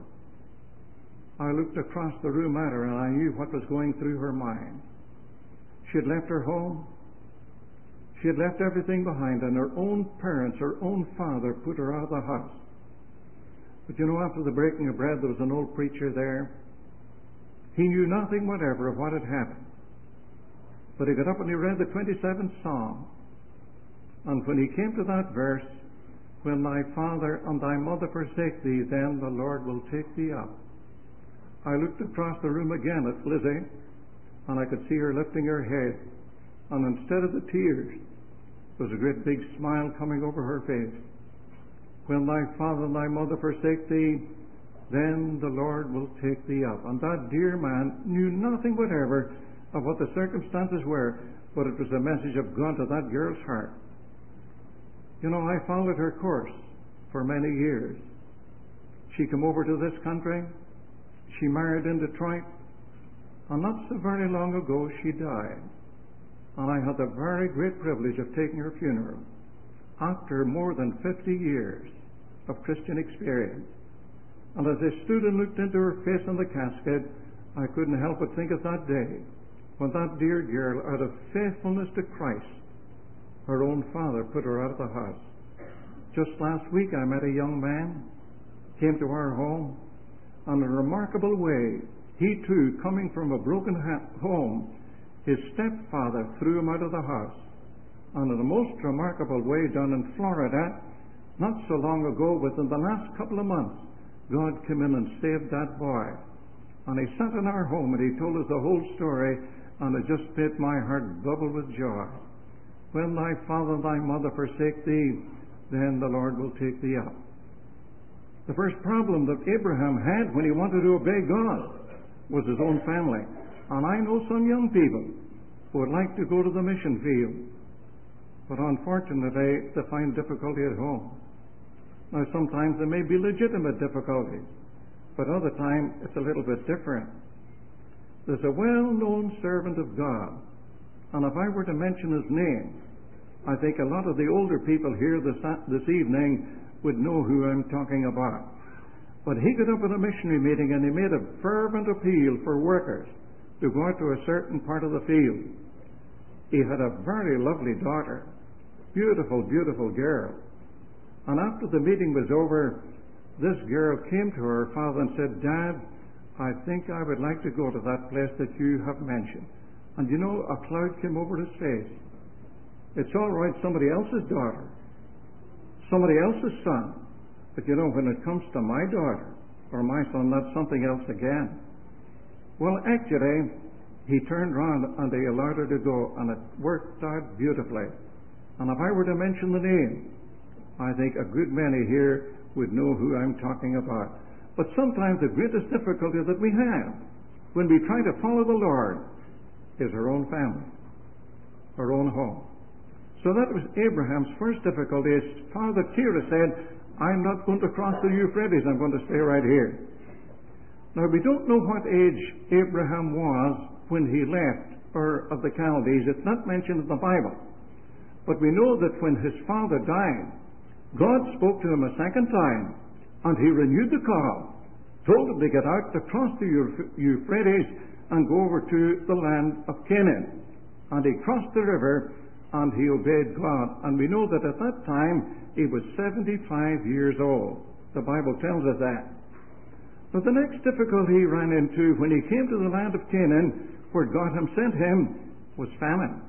I looked across the room at her, and I knew what was going through her mind. She had left her home. She had left everything behind, and her own parents, her own father, put her out of the house. But you know, after the breaking of bread, there was an old preacher there. He knew nothing whatever of what had happened. But he got up and he read the twenty-seventh Psalm. And when he came to that verse, when thy father and thy mother forsake thee, then the Lord will take thee up. I looked across the room again at Lizzie, and I could see her lifting her head. And instead of the tears, there was a great big smile coming over her face. When thy father and thy mother forsake thee, then the Lord will take thee up. And that dear man knew nothing whatever of what the circumstances were, but it was a message of God to that girl's heart. You know, I followed her course for many years. She came over to this country. She married in Detroit. And not so very long ago, she died. And I had the very great privilege of taking her funeral after more than fifty years of Christian experience. And as I stood and looked into her face in the casket, I couldn't help but think of that day when that dear girl, out of faithfulness to Christ, her own father put her out of the house. Just last week I met a young man, came to our home, and in a remarkable way, he too, coming from a broken ha- home, his stepfather threw him out of the house. And in a most remarkable way done in Florida, not so long ago, within the last couple of months, God came in and saved that boy. And he sat in our home and he told us the whole story, and it just made my heart bubble with joy. When thy father and thy mother forsake thee, then the Lord will take thee up. The first problem that Abraham had when he wanted to obey God was his own family. And I know some young people who would like to go to the mission field, but unfortunately they find difficulty at home. Now sometimes there may be legitimate difficulties, but other times it's a little bit different. There's a well-known servant of God, and if I were to mention his name, I think a lot of the older people here this, this evening would know who I'm talking about. But he got up at a missionary meeting and he made a fervent appeal for workers to go out to a certain part of the field. He had a very lovely daughter, beautiful, beautiful girl. And after the meeting was over, this girl came to her father and said, Dad, I think I would like to go to that place that you have mentioned. And you know, a cloud came over his face. It's all right, somebody else's daughter, somebody else's son. But you know, when it comes to my daughter or my son, that's something else again. Well, actually, he turned round and he allowed her to go, and it worked out beautifully. And if I were to mention the name, I think a good many here would know who I'm talking about. But sometimes the greatest difficulty that we have when we try to follow the Lord is our own family, our own home. So that was Abraham's first difficulty. His father Terah said, I'm not going to cross the Euphrates, I'm going to stay right here. Now, we don't know what age Abraham was when he left Ur of the Chaldees. It's not mentioned in the Bible. But we know that when his father died, God spoke to him a second time, and he renewed the call, told him to get out to cross the Euphrates and go over to the land of Canaan. And he crossed the river, and he obeyed God. And we know that at that time, he was seventy-five years old. The Bible tells us that. But the next difficulty he ran into when he came to the land of Canaan, where God had sent him, was famine.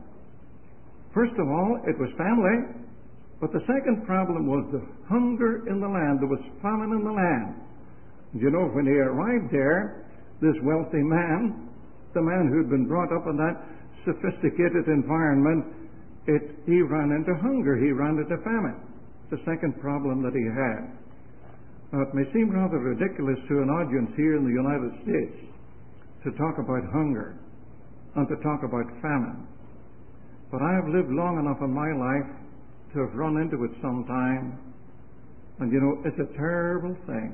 First of all, it was family, but the second problem was the hunger in the land. There was famine in the land. And you know, when he arrived there, this wealthy man, the man who had been brought up in that sophisticated environment, it, he ran into hunger, he ran into famine. The second problem that he had. Now, it may seem rather ridiculous to an audience here in the United States to talk about hunger and to talk about famine. But I have lived long enough in my life to have run into it sometime. And you know, it's a terrible thing.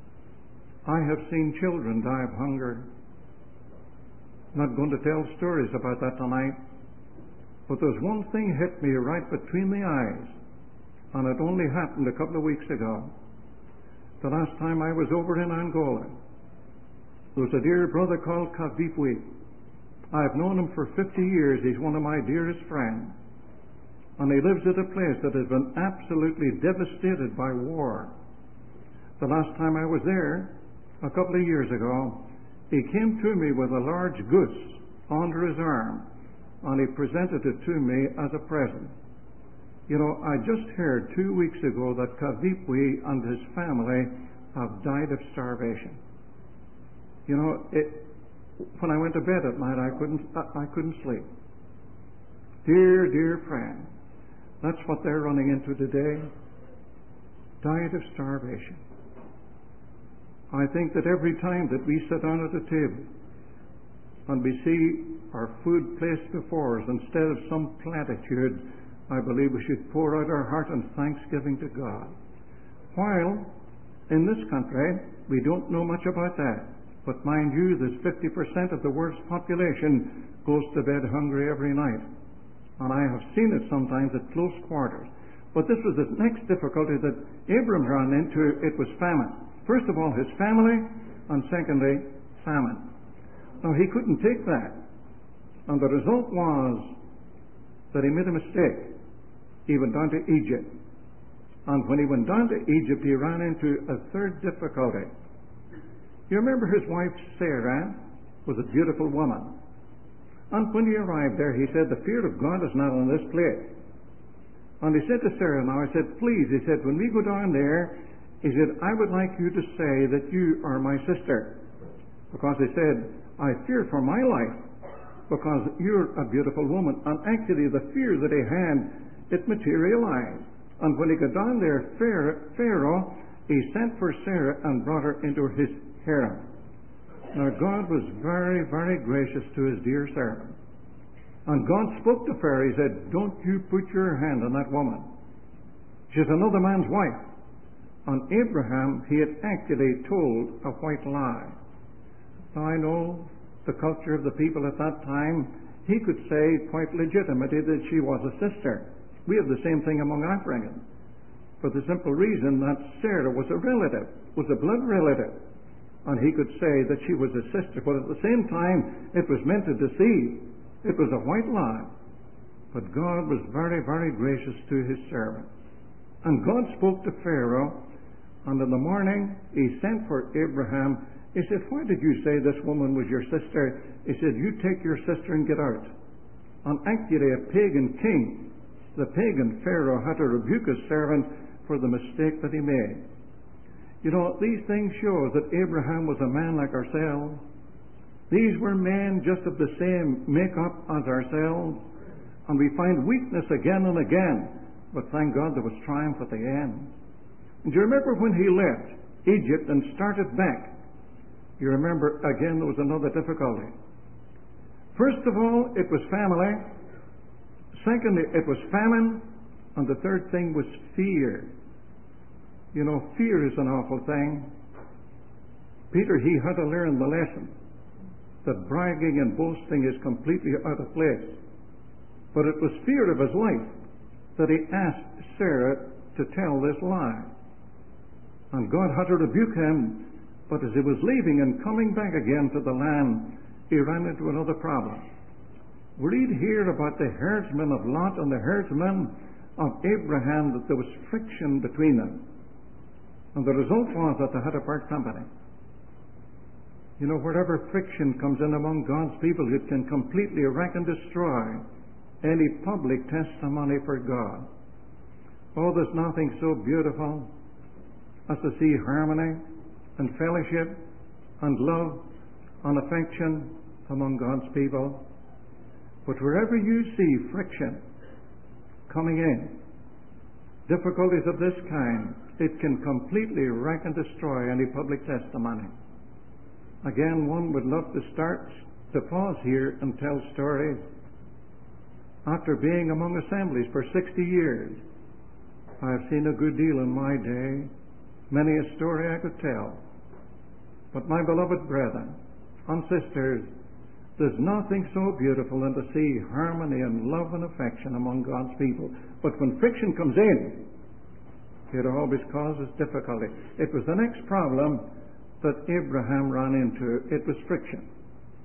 I have seen children die of hunger. I'm not going to tell stories about that tonight. But there's one thing hit me right between the eyes. And it only happened a couple of weeks ago. The last time I was over in Angola, there was a dear brother called Kavipwi. I've known him for fifty years. He's one of my dearest friends. and he lives at a place that has been absolutely devastated by war. The last time I was there, a couple of years ago, he came to me with a large goose under his arm, and he presented it to me as a present. You know, I just heard two weeks ago that Kavipwi and his family have died of starvation. You know, it, when I went to bed at night, I couldn't, I couldn't sleep. Dear, dear friend, that's what they're running into today. Died of starvation. I think that every time that we sit down at a table and we see our food placed before us, instead of some platitude, I believe we should pour out our heart in thanksgiving to God. While in this country, we don't know much about that. But mind you, there's fifty percent of the world's population goes to bed hungry every night. And I have seen it sometimes at close quarters. But this was the next difficulty that Abram ran into. It was famine. First of all, his family, and secondly, famine. Now, he couldn't take that. And the result was that he made a mistake. He went down to Egypt. And when he went down to Egypt, he ran into a third difficulty. You remember his wife, Sarah, was a beautiful woman. And when he arrived there, he said, the fear of God is not in this place. And he said to Sarah, now, I said, please, he said, when we go down there, he said, I would like you to say that you are my sister. Because he said, I fear for my life, because you're a beautiful woman. And actually, the fear that he had, it materialized. And when he got down there, Pharaoh, he sent for Sarah and brought her into his harem. Now, God was very, very gracious to his dear servant. And God spoke to Pharaoh. He said, don't you put your hand on that woman. She's another man's wife. And Abraham, he had actually told a white lie. Now, I know the culture of the people at that time, he could say quite legitimately that she was a sister. We have the same thing among Africans. For the simple reason that Sarah was a relative, was a blood relative. And he could say that she was a sister, but at the same time, it was meant to deceive. It was a white lie. But God was very, very gracious to his servant. And God spoke to Pharaoh, and in the morning, he sent for Abraham. He said, why did you say this woman was your sister? He said, you take your sister and get out. And actually, a pagan king, the pagan Pharaoh, had to rebuke his servant for the mistake that he made. You know, these things show that Abraham was a man like ourselves. These were men just of the same makeup as ourselves. And we find weakness again and again. But thank God there was triumph at the end. And do you remember when he left Egypt and started back? You remember, again, there was another difficulty. First of all, it was family. Secondly, it was famine. And the third thing was fear. You know, fear is an awful thing. Peter, he had to learn the lesson that bragging and boasting is completely out of place. But it was fear of his life that he asked Sarah to tell this lie. And God had to rebuke him, but as he was leaving and coming back again to the land, he ran into another problem. We read here about the herdsmen of Lot and the herdsmen of Abraham, that there was friction between them. And the result was that they had to part company. You know, wherever friction comes in among God's people, it can completely wreck and destroy any public testimony for God. Oh, there's nothing so beautiful as to see harmony and fellowship and love and affection among God's people. But wherever you see friction coming in, difficulties of this kind, it can completely wreck and destroy any public testimony. Again, one would love to start to pause here and tell stories. After being among assemblies for sixty years, I have seen a good deal in my day, many a story I could tell. But my beloved brethren and sisters, there's nothing so beautiful than to see harmony and love and affection among God's people. But when friction comes in, it always causes difficulty. It was the next problem that Abraham ran into. It was friction.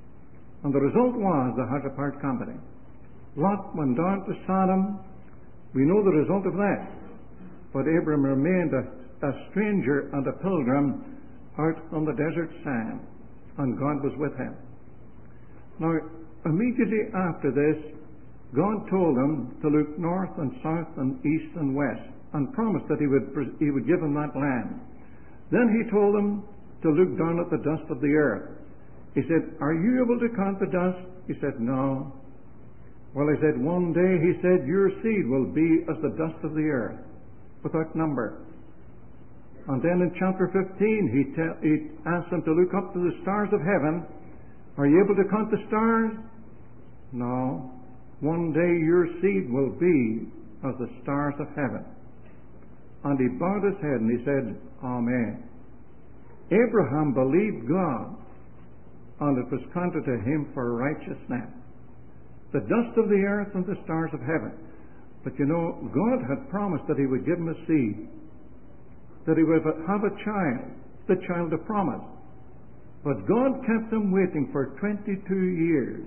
And the result was they had to part company. Lot went down to Sodom, We know the result of that. But Abram remained a, a stranger and a pilgrim out on the desert sand, and God was with him. Now, immediately after this, God told him to look north and south and east and west, and promised that he would, he would give him that land. Then he told him to look down at the dust of the earth. He said, "Are you able to count the dust?" He said, "No." Well, he said, "One day," he said, "your seed will be as the dust of the earth, without number." And then in chapter fifteen, he, te- he asked him to look up to the stars of heaven. "Are you able to count the stars?" "No." "One day your seed will be as the stars of heaven." And he bowed his head and he said, "Amen." Abraham believed God, and it was counted to him for righteousness. The dust of the earth and the stars of heaven. But you know, God had promised that he would give him a seed, that he would have a child, the child of promise. But God kept him waiting for twenty-two years.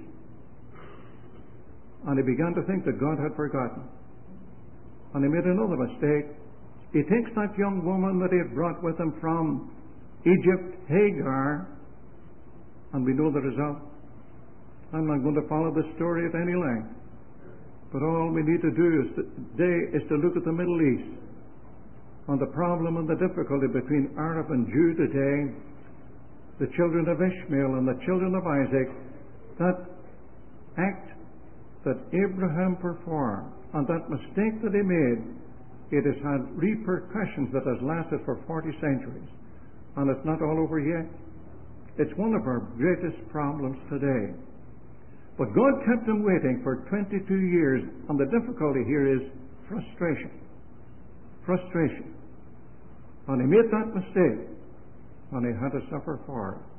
And he began to think that God had forgotten. And he made another mistake. He takes that young woman that he had brought with him from Egypt, Hagar, and we know the result. I'm not going to follow the story at any length. But all we need to do is to, today is to look at the Middle East, on the problem and the difficulty between Arab and Jew today, the children of Ishmael and the children of Isaac, that act that Abraham performed, and that mistake that he made, it has had repercussions that has lasted for forty centuries. And it's not all over yet. It's one of our greatest problems today. But God kept him waiting for twenty-two years, and the difficulty here is frustration. Frustration. And he made that mistake, and he had to suffer for it.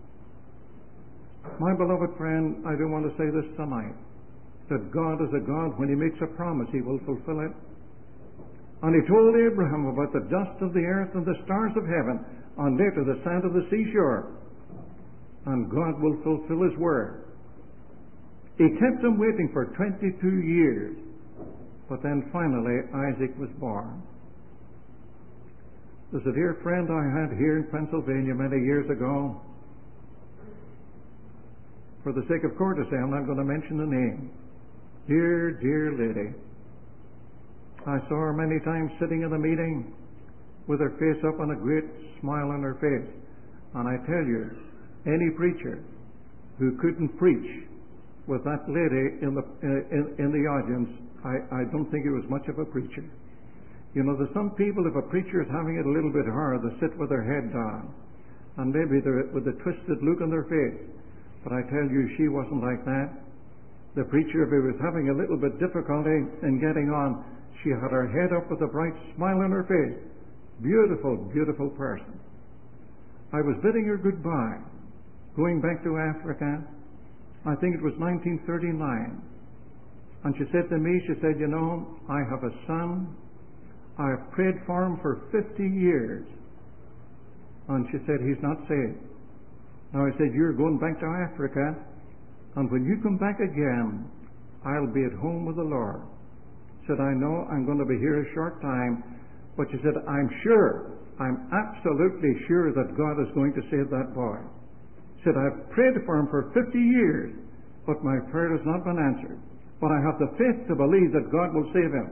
My beloved friend, I do want to say this tonight, that God is a God, when he makes a promise, he will fulfill it. And he told Abraham about the dust of the earth and the stars of heaven, and later the sand of the seashore. And God will fulfill his word. He kept him waiting for twenty-two years. But then finally Isaac was born. There's a dear friend I had here in Pennsylvania many years ago. For the sake of courtesy, I'm not going to mention the name. Dear, dear lady. I saw her many times sitting in the meeting with her face up and a great smile on her face. And I tell you, any preacher who couldn't preach with that lady in the in, in the audience, I, I don't think he was much of a preacher. You know, there's some people, if a preacher is having it a little bit hard, they sit with their head down, and maybe they're with a twisted look on their face. But I tell you, she wasn't like that. The preacher, if he was having a little bit difficulty in getting on, she had her head up with a bright smile on her face. Beautiful, beautiful person. I was bidding her goodbye, going back to Africa. I think it was nineteen thirty-nine. And she said to me, she said, "You know, I have a son. I have prayed for him for fifty years. And she said, "He's not saved." Now I said, "You're going back to Africa, and when you come back again, I'll be at home with the Lord." Said, "I know I'm going to be here a short time," but she said, "I'm sure, I'm absolutely sure that God is going to save that boy." Said, "I've prayed for him for fifty years, but my prayer has not been answered. But I have the faith to believe that God will save him."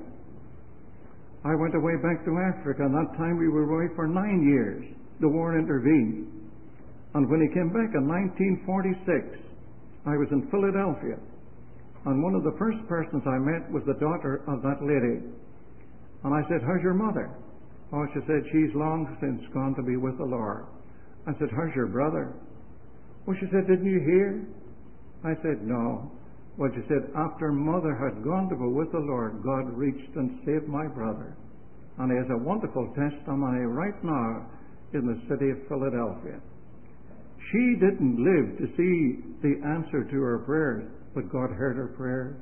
I went away back to Africa, and that time we were away for nine years. The war intervened. And when he came back in nineteen forty-six, I was in Philadelphia. And one of the first persons I met was the daughter of that lady. And I said, "How's your mother?" "Oh," she said, "she's long since gone to be with the Lord." I said, "How's your brother?" "Well," she said, "didn't you hear?" I said, "No." Well, she said, "After mother had gone to be with the Lord, God reached and saved my brother. And he has a wonderful testimony right now in the city of Philadelphia." She didn't live to see the answer to her prayers, but God heard her prayers.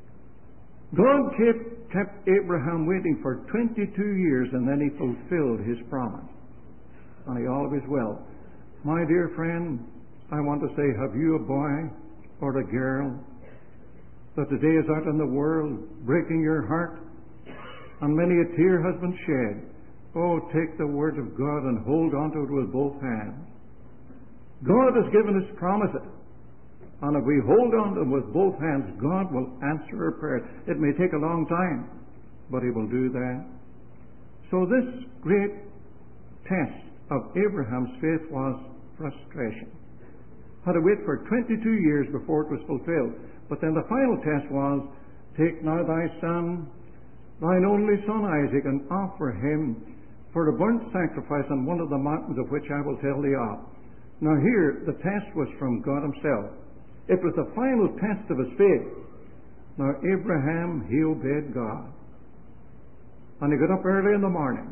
God kept, kept Abraham waiting for twenty-two years, and then he fulfilled his promise. And he always will. My dear friend, I want to say, have you a boy or a girl that today is out in the world breaking your heart? and many a tear has been shed. Oh, take the Word of God and hold on to it with both hands. God has given us promises, and if we hold on to them with both hands, God will answer our prayers. It may take a long time, but He will do that. So this great test of Abraham's faith was frustration. Had to wait for twenty-two years before it was fulfilled. But then the final test was, take now thy son, thine only son Isaac, and offer him for a burnt sacrifice on one of the mountains of which I will tell thee of. Now here, the test was from God Himself. It was the final test of his faith. Now Abraham, he obeyed God. And he got up early in the morning,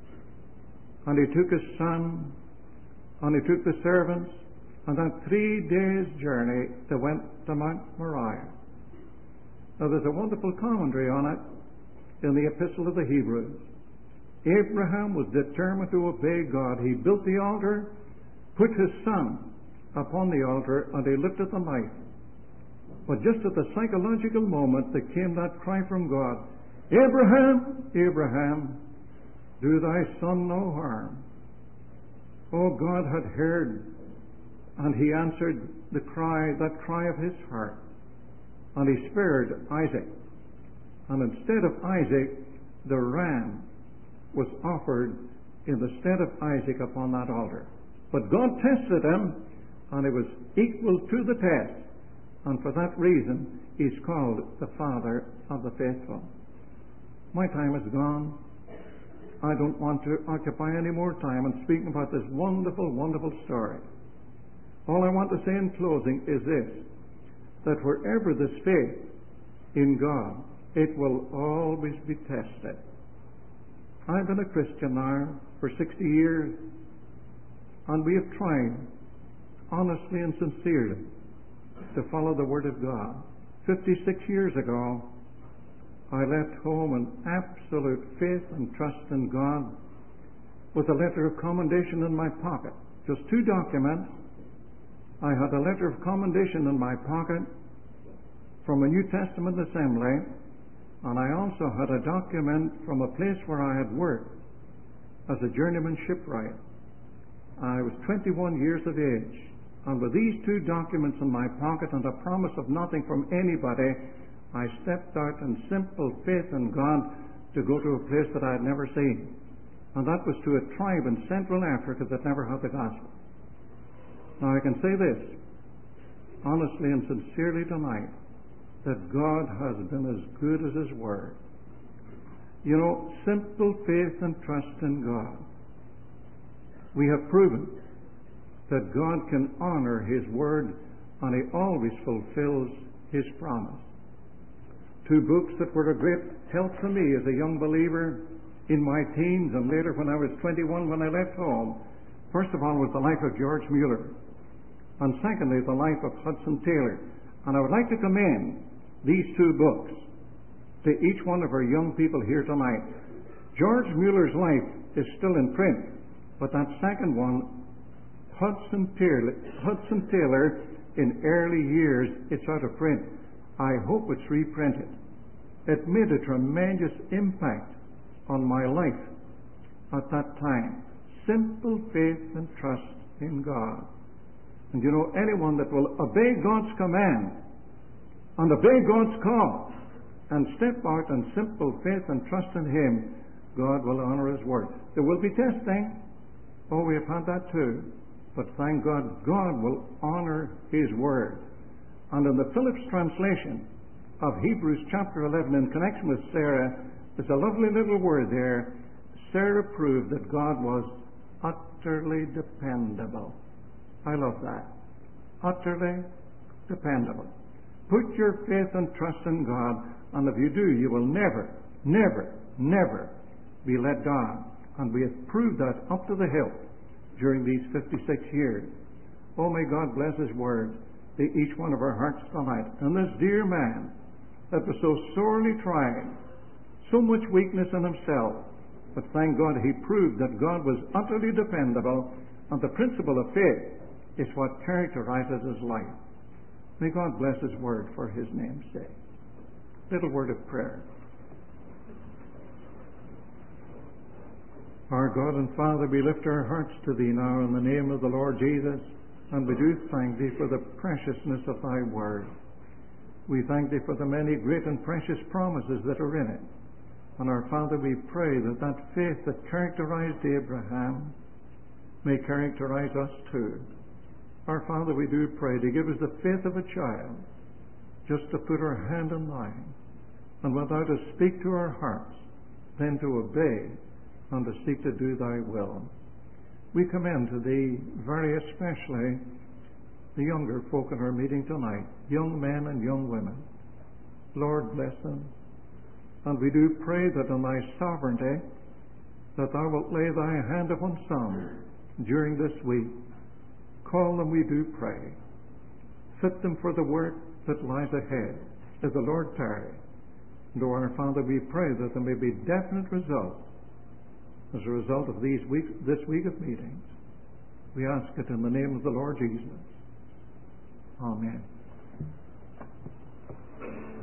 and he took his son, and he took the servants, and that three days' journey they went to Mount Moriah. Now there's a wonderful commentary on it in the Epistle of the Hebrews. Abraham was determined to obey God. He built the altar, put his son upon the altar, and he lifted the knife. But just at the psychological moment there came that cry from God, Abraham, Abraham, do thy son no harm. Oh, God had heard, and He answered the cry, that cry of his heart, and He spared Isaac. And instead of Isaac, the ram was offered in the stead of Isaac upon that altar. But God tested him, and he was equal to the test. And for that reason, He's called the Father of the faithful. My time is gone. I don't want to occupy any more time in speaking about this wonderful, wonderful story. All I want to say in closing is this, that wherever there's faith in God, it will always be tested. I've been a Christian now for sixty years, and we have tried honestly and sincerely to follow the Word of God. Fifty-six years ago, I left home in absolute faith and trust in God with a letter of commendation in my pocket. Just two documents. I had a letter of commendation in my pocket from a New Testament assembly, and I also had a document from a place where I had worked as a journeyman shipwright. I was twenty-one years of age, and with these two documents in my pocket and a promise of nothing from anybody, I stepped out in simple faith in God to go to a place that I had never seen. And that was to a tribe in Central Africa that never had the gospel. Now I can say this, honestly and sincerely tonight, that God has been as good as His Word. You know, simple faith and trust in God. We have proven that God can honor His Word, and He always fulfills His promise. Two books that were a great help to me as a young believer in my teens and later when I was twenty-one when I left home. First of all was the life of George Mueller, and secondly the life of Hudson Taylor. And I would like to commend these two books to each one of our young people here tonight. George Mueller's life is still in print, but that second one, Hudson Taylor, Hudson Taylor in early years, it's out of print. I hope it's reprinted. It made a tremendous impact on my life at that time. Simple faith and trust in God. And you know, anyone that will obey God's command and obey God's call and step out in simple faith and trust in Him, God will honor His word. There will be testing. Oh, we have had that too. But thank God, God will honor His word. And in the Phillips translation of Hebrews chapter eleven, in connection with Sarah, there's a lovely little word there. Sarah proved that God was utterly dependable. I love that. Utterly dependable. Put your faith and trust in God, and if you do, you will never, never, never be let down. And we have proved that up to the hilt during these fifty-six years. Oh, may God bless His word to each one of our hearts tonight. And this dear man that was so sorely tried, so much weakness in himself, but thank God he proved that God was utterly dependable, and the principle of faith is what characterizes his life. May God bless His word for His name's sake. Little word of prayer. Our God and Father, we lift our hearts to Thee now in the name of the Lord Jesus, and we do thank Thee for the preciousness of Thy Word. We thank Thee for the many great and precious promises that are in it. And our Father, we pray that that faith that characterized Abraham may characterize us too. Our Father, we do pray to give us the faith of a child, just to put our hand in Thine, and without to speak to our hearts, then to obey and to seek to do Thy will. We commend to Thee very especially the younger folk in our meeting tonight, young men and young women. Lord, bless them. And we do pray that in Thy sovereignty, that Thou wilt lay Thy hand upon some during this week. Call them, we do pray. Fit them for the work that lies ahead, as the Lord tarry. And, O our Father, we pray that there may be definite results as a result of these weeks, this week of meetings. We ask it in the name of the Lord Jesus. Amen.